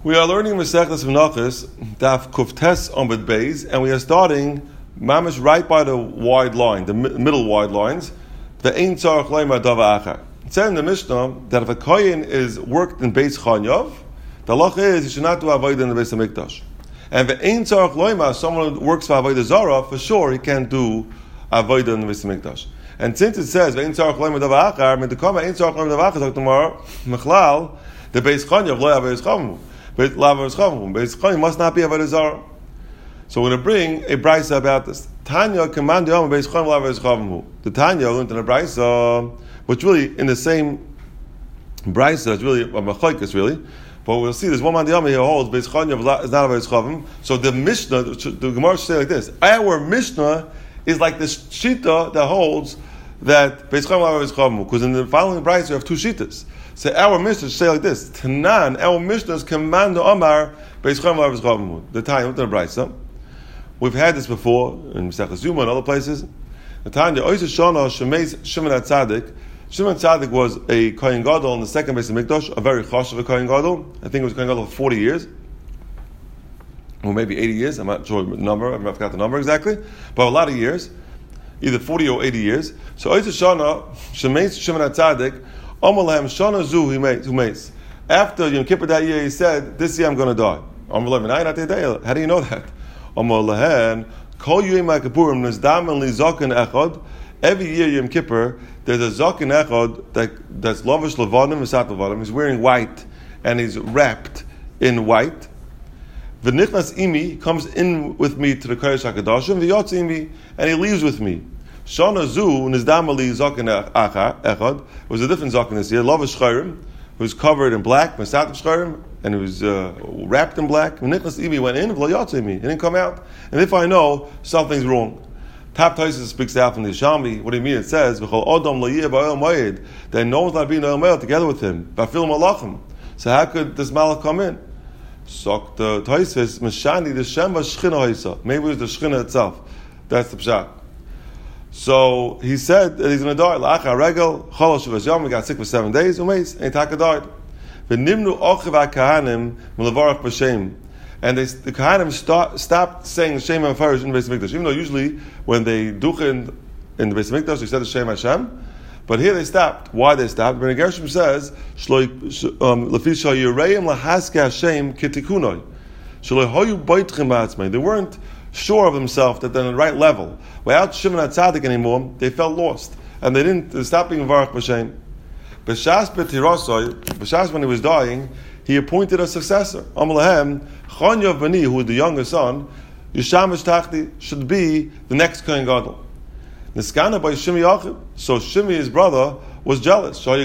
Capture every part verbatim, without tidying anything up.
We are learning Masechtas Menachos, Daf Kuftes Amud Beis, and we are starting mamish right by the wide line, the mi- middle wide lines. The Ein Tzarech Leimar Dava Achar. It said in the Mishnah that if a kohen is worked in Beis Chanyav, the halacha is he should not do avodah in the Beis Hamikdash. And the Ein Tzarech Leimar, someone who works for avodah zara, for sure he can't do avodah in the Beis Hamikdash. And since it says Ein Tzarech Leimar Dava Achar, when the comment Ein Tzarech Leimar Dava Achar tomorrow, Mechlal, the Beis Chanyav lo yav Beis Chamu. Beis Chaim must not be avodah zara. So we're going to bring a brisa about this. Tanya command the Beis Chaim lo Beis Chaim. The Tanya learned in a brisa, which really in the same brisa, it's really a machlokes really. But we'll see there's one man the here holds Beis Chaim is not Beis Chaim. So the Mishnah, the Gemara should say like this: our Mishnah is like the shita that holds that Beis Chaim lo Beis Chaim, because in the following brisa we have two shitas. So our Mishnah say like this: Tanan, our Mishnah's command the Omar Beis Chaim lo Beis Chaim. The time, the brisa. We've had this before in Masechtas Yuma and other places. The Tanya Oisa Shana Shemeis Shimon HaTzadik. Shimon HaTzadik was a Kohen Gadol in the second Beis Hamikdash, a very chosh of a Kohen Gadol. I think it was Kohen Gadol for forty years, or maybe eighty years. I'm not sure the number. I forgot the number exactly, but a lot of years, either forty or eighty years. So Oisa Shana Shemeis Shimon HaTzadik. Omalahem Shana Zu who makes. After Yom Kippur that year, he said, "This year I'm going to die." How do you know that? Omalahem Kol Yom Kippurim Nizdam and Lizaken Echad. Every year Yom Kippur, there's a Zaken Echad that that's Lavish Levanim V'Sat Levanim. He's wearing white and he's wrapped in white. V'Nichnas Imi comes in with me to the Kodesh Hakadashim. V'Yotz Imi and he leaves with me. Shana Zu Nizdam Ali Zaken Echad was a different Zaken this year. Lavish Chayrim, who's covered in black, V'Sat Chayrim, and he was uh, wrapped in black. When Nichnas Imi went in, V'Yotz Imi, he didn't come out. And if I know something's wrong. Tap Taisus speaks out from the Yishami. What do you mean? It says, "V'chol Adam la'yeh ba'el moed." That no one's not being Oel Moed together with him. Ba'fil malachim. So how could this malach come in? So the Taisus Meshani the Shem Shchina Haisa. Maybe it was the Shchina itself. That's the pshat. So he said that he's going to die. La'achar regel cholosh v'yom. He got sick for seven days. Umeis and he taka died. V'nimnu ochiv ha'kahanim m'levarach b'shem. And they, the Kohanim start, stopped saying Shem HaMefarish in the Beis Hamikdash, even though usually when they ducha in, in the Beis Hamikdash they said the Shem Hashem, but here they stopped. Why they stopped? Ben Gershom says, "Lefi shayireim lahaske Hashem kitikunoi." They weren't sure of themselves that they're on the right level. Without Shimon HaTzadik anymore, they felt lost, and they didn't. They stopped being Varach B'Shem. B'Shas b'Tirosoi, B'Shas when he was dying, he appointed a successor. Amalahem Chanyav Bani, who was the younger son, Yishamish Tachti, should be the next Kohen Gadol. Niskana by Shimi Yachid. So Shimi, his brother, was jealous. Shimi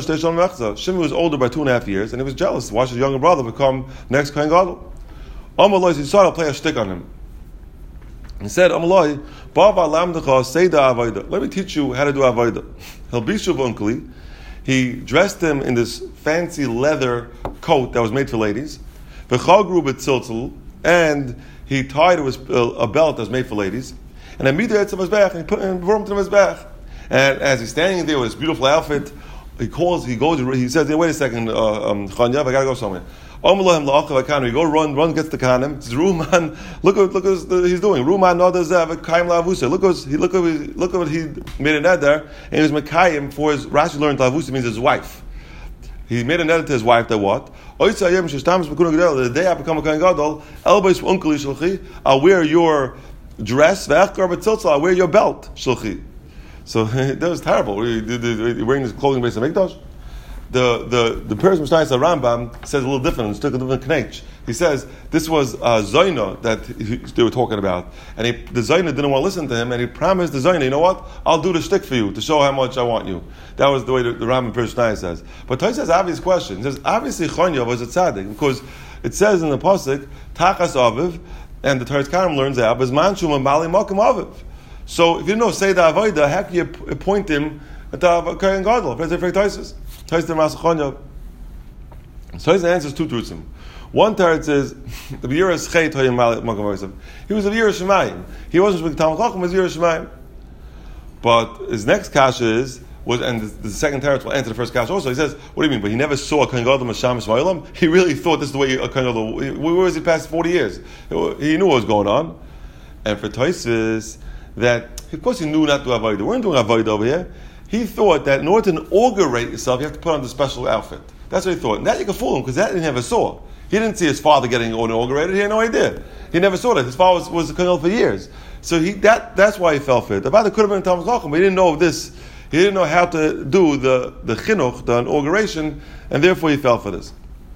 was older by two and a half years, and he was jealous. Why should his younger brother become next Kohen Gadol? Amaloi Yisrael will play a shtick on him. He said, Amaloi, Baba Lamdecha Seida Avodah. Let me teach you how to do Avodah. Helbishu Bunkli. He dressed him in this fancy leather coat that was made for ladies. V'chagru b'tziltzil, and he tied it with a belt that was made for ladies. And then midra etzem mizbech, and he put him brought him to the mizbech. And as he's standing there with his beautiful outfit, he calls, he goes, he says, hey, "Wait a second, uh, um, Chanyav, I gotta go somewhere." Omelohim la'achav hakanu. He go run, run, gets the kanim. It's Ruman. Look at look what he's doing. Ruman nadazav kaim la'avusa. Look what he look at look at what he made a neder, and he was mekayim for his. Rashi learned la'avusa means his wife. He made a neder to his wife that what? The day I become a Kohen Gadol, I'll wear your dress, I'll wear your belt. So that was terrible. Wearing this clothing based on Mikdash. The the the person Mishnayos Rambam says a little different. It's took a different knech. He says this was uh, Zoyna that he, they were talking about, and he, the Zoyna didn't want to listen to him, and he promised the Zoyna, you know what? I'll do the shtick for you to show how much I want you. That was the way the, the Rambam Mishnayos says. But Tosfos says obvious question. He says obviously Chanyav was a tzaddik because it says in the pasuk Tachas Aviv, and the Torah Karim learns out Bezman Shuma Bali Makom Aviv. So if you don't say the Avodah, how can you appoint him at the Kohen Gadol? Tosfos. Tosfos answers two truths. One teretz is the Yiras Chet Hayim Makom Aviv. He was a Yiras Shemayim. He wasn't with Talmud Chacham, he was Yiras Shemayim. But his next kasha is was, and the, the second teretz will answer the first kasha also. He says, what do you mean? But he never saw a kohen gadol mashamis ma'olam. He really thought this is the way a kohen gadol. Where was he past forty years? He knew what was going on. And for Tosfos, that of course he knew not to avoid. We weren't doing avoid over here. He thought that in order to inaugurate yourself, you have to put on the special outfit. That's what he thought. And that you can fool him because that he never saw. He didn't see his father getting inaugurated. He had no idea. He never saw that. His father was, was a kohen for years. So he that that's why he fell for it. The father could have been Talmud Chacham, but he didn't know this. He didn't know how to do the, the chinuch, the inauguration, and therefore he fell for this.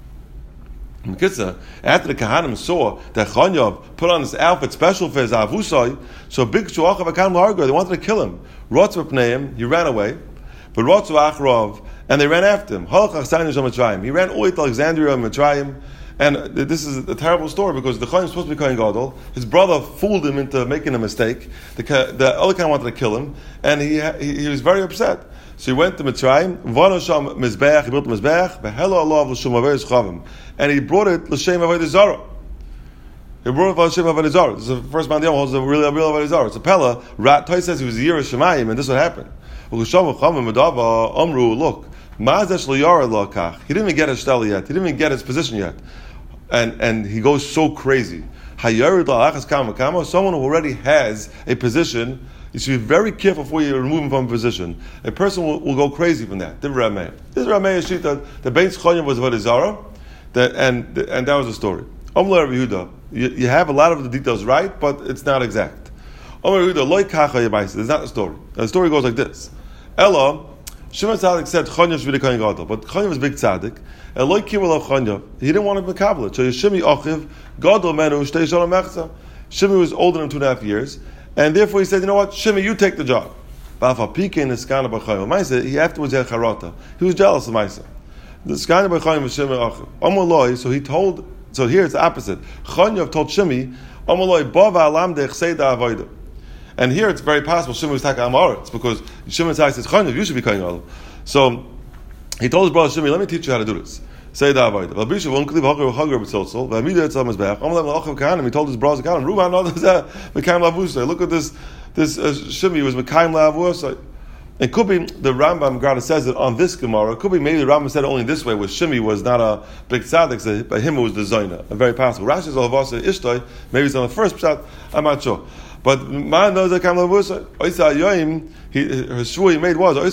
After the Kahanim saw that Chanyov put on this outfit special for his avusai, so big shuach of Akan Largo, they wanted to kill him. Rotz Pneim, he ran away, but Rotz Achrov, and they ran after him. He ran all the way to Alexandria and Mitzrayim, and this is a terrible story because the Chaim was supposed to be Kohen Gadol. His brother fooled him into making a mistake. The the other Kohen wanted to kill him, and he, he he was very upset. So he went to Mitzrayim, Vanosham Mizbeach, he built a Mizbeach, Behelo Allah L'Shum Averis Chavim, and he brought it L'Shem Avodah Zarah. He brought it L'Shem Avodah Zarah. This is the first man that holds a real, real Avodah Zarah. It's a Pella. Toy says he was a year of Shemayim, and this would happen. L'Shem Chavim Medava Amru, look, Ma'azesh L'Yara L'Kach. He didn't even get his shtel yet. He didn't even get his position yet, and and he goes so crazy. Hayarid L'Achas Kama Kama. Someone who already has a position. You should be very careful before you remove him from a position. A person will, will go crazy from that. This is Rameh. This is Rameh Shita. The Beis Chonyam was Avodah Zarah, and and that was the story. Omler Yehuda. You, you have a lot of the details right, but it's not exact. Omler Yehuda Loi Kacha Yemaisa. It's not the story. The story goes like this. Ella Shimon Tzaddik said Chonyam should be the Kohen Gadol, but Chonyam was big Tzaddik. And Loi Kimmel Chonyam. He didn't want to be Kabbalah. So Shimi Achiv Gadol Menu Shtei Shalom Mechza. Shimi was older than two and a half years. And therefore he said, you know what, Shimi, you take the job. He afterwards had charata. He was jealous of Maisa. The skana b'chayim was Shimi achim. Amaloi, so he told, so here it's the opposite. Chonyav told Shimi, Amaloi, bava alam dech seida avoida. And here it's very possible Shimi was taka amaretz, because Shimi says, Chonyav, you should be going on. So he told his brother Shimi, let me teach you how to do this. Say the avodah. Rabisha won't leave hager hager b'tzotzol. V'amidah etzam mizbeach. Amalem la'achav kahanim. He told his brothers kahanim, Ruban no does that mekayim la'avusay. Look at this. This uh, Shimi was mekayim la'avusay. It could be the Rambam Grada says it on this Gemara. It could be maybe the Rambam said it only this way, where Shimi was not a big tzaddik, so by him it was the Zoyna. Very possible. Rashi is alavasa ishtoi. Maybe it's on the first pshat. I'm not sure. But man knows that kam la'avusay. Oisa yoyim. He, his shvur he made was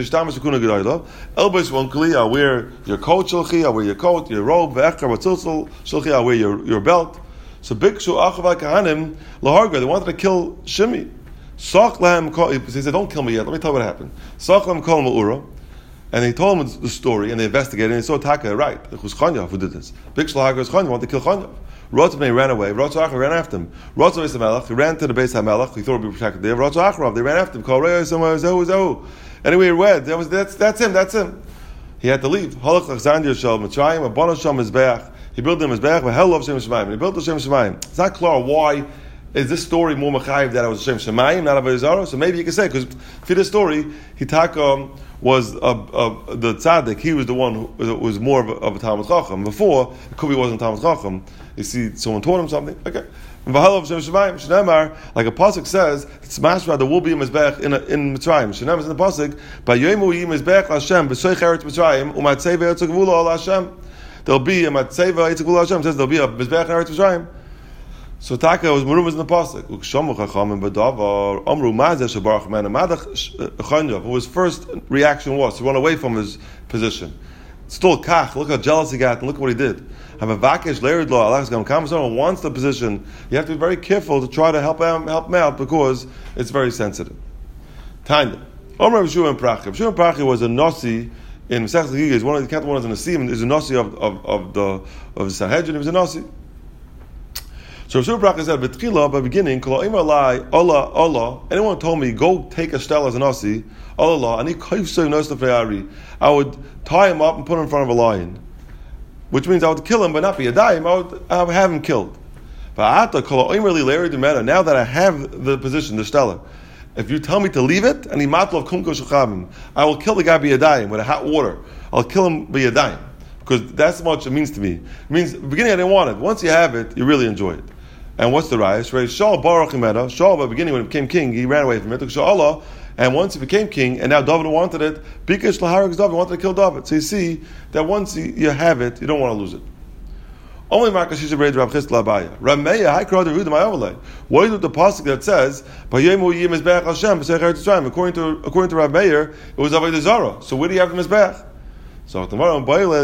Elbis wonkli, I wear your coat shulchi, I wear your coat, your robe, ve'echar v'tzilzil shulchi, I wear your, your belt. So bikshu achavai kahanim laharga, they wanted to kill Shimi. Sach lahem, he said, don't kill me yet, let me tell you what happened. Sach lahem kol ma'ura, and he told him the story, and they investigated, and they saw Taka, right, it was Chanyav who did this. Bikshu laharga was Chanyav, wanted to kill Chanyav. Rotzah ran away. Rotzah ran after him. Rotzah Beis HaMelech. He ran to the Beis HaMelech. He thought it would be protected there. Rotzah Achrov. They ran after him. Kol Rei Zehu Zehu. Anyway, he read. That was that's that's him. That's him. He had to leave. Halach Alexandria Shal Mitzrayim. Abana Shal Mizbeach. He built him Mizbeach. But hell of Shem Shemayim. He built the Shem Shemayim. It's not clear why is this story more mechayiv that it was Shem Shemayim, not Avodah Zarah. So maybe you can say because for this story, Hitaka was a, a, the tzaddik. He was the one who was more of a, of a Talmud Chacham. Before it could be wasn't Talmud Chacham. You see, someone taught him something. Okay. Like a pasuk says, it's mashra there will be a mizbech in in Mitzrayim. Shneimar is in the pasuk. By yomu yi mizbech Hashem b'soich eretz Mitzrayim umatzeva eretz gevula al Hashem. There'll be a matzeva eretz gevula Hashem. It says there'll be a mizbech in eretz Mitzrayim. So Taka was merumas in the pasuk. Ukshamu chachamim b'davar amru mazeh shabarach mena madach chanyav. Who his first reaction was to run away from his position. Still kach. Look how jealous he got, and look what he did. Have a vakish layered law. Allah someone wants the position. You have to be very careful to try to help him, help him out because it's very sensitive. Tanya. Omer Shua and Prachi. Shua and Prachi was a nasi in Masechet Giga. He's one of the count one of the nasim. Is a nasi of, of, of the of the Sanhedrin. He was a nasi. So Shua and Prachi said, "B'tchila, by beginning, kol imar lai Allah Allah. Anyone told me go take a shtel as a nasi Allah and he kaifsay nos lefe'ari. I would tie him up and put him in front of a lion." Which means I would kill him, but not be a daim. I would, I would have him killed. Now that I have the position, the stellar, if you tell me to leave it, and I will kill the guy be a daim with a hot water. I'll kill him be a daim because that's how much it means to me. It means at the beginning I didn't want it. Once you have it, you really enjoy it. And what's the raya? Shaul Baruch Imeda. Shaul, by the beginning when he became king, he ran away from it. Took Sha'Allah, And once he became king, and now David wanted it, Bikesh Laharag David wanted to kill David. So you see that once you have it, you don't want to lose it. Only Markashisha Braid Rav Chisla Abaya. Rameya, I crowd the Rudim I overlay. What is with the pasuk that says, Bayemu Yim Mizbeach Hashem, according to according to Rav Meir, it was Avodah Zarah. So where do you have the Mizbeach? So tomorrow,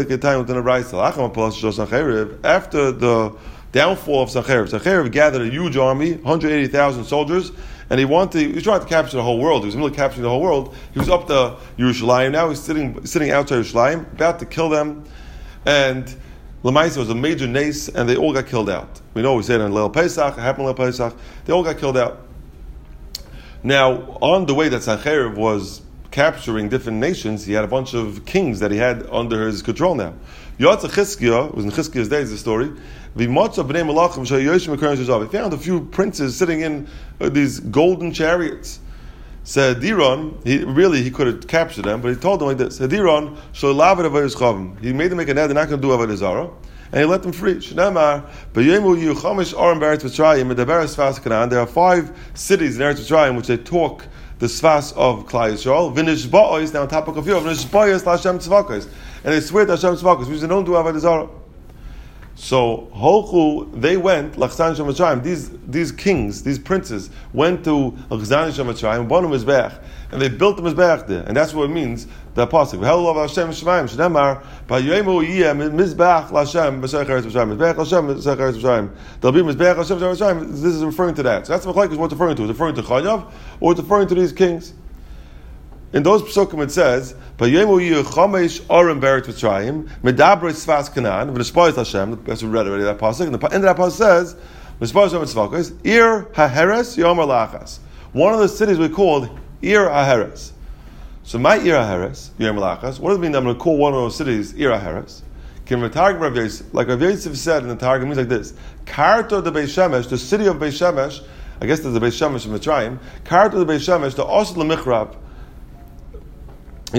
after the downfall of Sancherib, Sancherib gathered a huge army, one hundred eighty thousand soldiers, and he wanted he was trying to capture the whole world. He was really capturing the whole world. He was up to Yerushalayim. Now he's sitting sitting outside Yerushalayim, about to kill them, and Lamaisa was a major nace, and they all got killed out. We know we said in Leil Pesach, it happened in Leil Pesach, they all got killed out. Now, on the way that Sancherib was capturing different nations, he had a bunch of kings that he had under his control now. Yotza Chizkiah, it was in Chizkiah's days, the story, he found a few princes sitting in uh, these golden chariots. Said Diron, he really he could have captured them, but he told them like this: Diron, he made them make a net, they're not going to do Avodah Zarah, and he let them free. There are five cities in Eretz Mitzrayim which they talk the Sfas of Klal Yisrael. Vinish ba'os, now on top of Kafir, vinish ba'os l'Hashem tzvakos, and they swear to Hashem tzvakos, which they don't do Avodah Zarah. So Holchu, they went Lachzan Shematzrayim. These these kings, these princes, went to Lachzan Shematzrayim, bought a mizbeach, and they built the mizbeach there, and that's what it means. The pasuk, Hello Hashem Shemaim Shemar, Ba'yomu Yiyem Mizbeach Lashem B'Sech Eretz Mitzrayim, Mizbeach Lashem B'Sech Eretz Mitzrayim. There'll be Mizbeach Lashem B'Sech Eretz Mitzrayim. This is referring to that. So that's what Machlokes is what it's referring to. It's referring to Chayav, or it's referring to these kings. In those psukim it says, "Vayemu yichamesh arim beretz Mitzrayim, medaber tzvas Canaan, v'nespayis Hashem." That's what we read already. That pasuk, and the end of that pasuk says, "V'nespayis Hashem tzvakos ir haheres yomer lachas." One of the cities we called Ir Haheres. So my Ir Haheres yomer lachas. What does it mean? That I'm going to call one of those cities Ir Haheres. Can we targum Rav Yosef? Like Rav Yosef said in the targum, means like this: Karto the Beis Shemesh, the city of Beis Shemesh. I guess there's the Beis Shemesh in Mitzrayim. Karto the Beis Shemesh, the Osel Michrab. That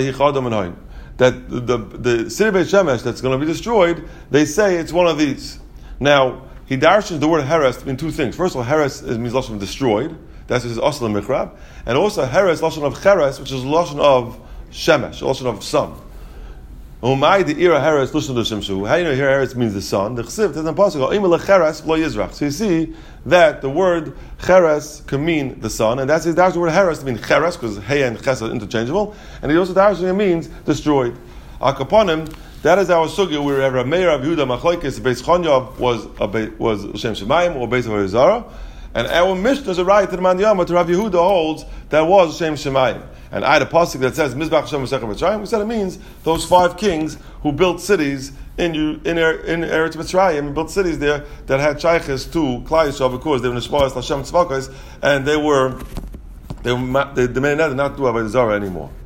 the, the, the city of Beit Shemesh that's going to be destroyed, they say it's one of these. Now, he darshans the word Heres to mean two things. First of all, Heres means lashon of destroyed. That's his Osel Michrab. And also Heres, lashon of Cheres, which is lashon of Shemesh, lashon of sun. Umay the ira Heres lashon of Shemshu. How do you know here Heres means the sun? The Chesiv doesn't possible. Imel Cheres lo Yizrach. So you see that the word Cheres can mean the sun, and that's his dash the word Heres to mean Cheres, because Hey and Ches are interchangeable, and he also dash means destroyed. Akaponim, that is our sugya where Rav Meir of Yehuda Machlokes Beis Chonyav was a was Shem Shemaim or Beis Avodah Zarah, and our Mishnah is a right to the Man Yama to Rav Yehuda holds that was Shem Shemaim. And I had a pasuk that says Mizbach Hashem V'Sechem Mitzrayim. We said it means those five kings who built cities in in in Eretz Mitzrayim, built cities there that had shayches to Klal Yisrael because they were nishba'as Hashem tzvakos, and they were they were, they demanded not to do Avodah Zarah anymore.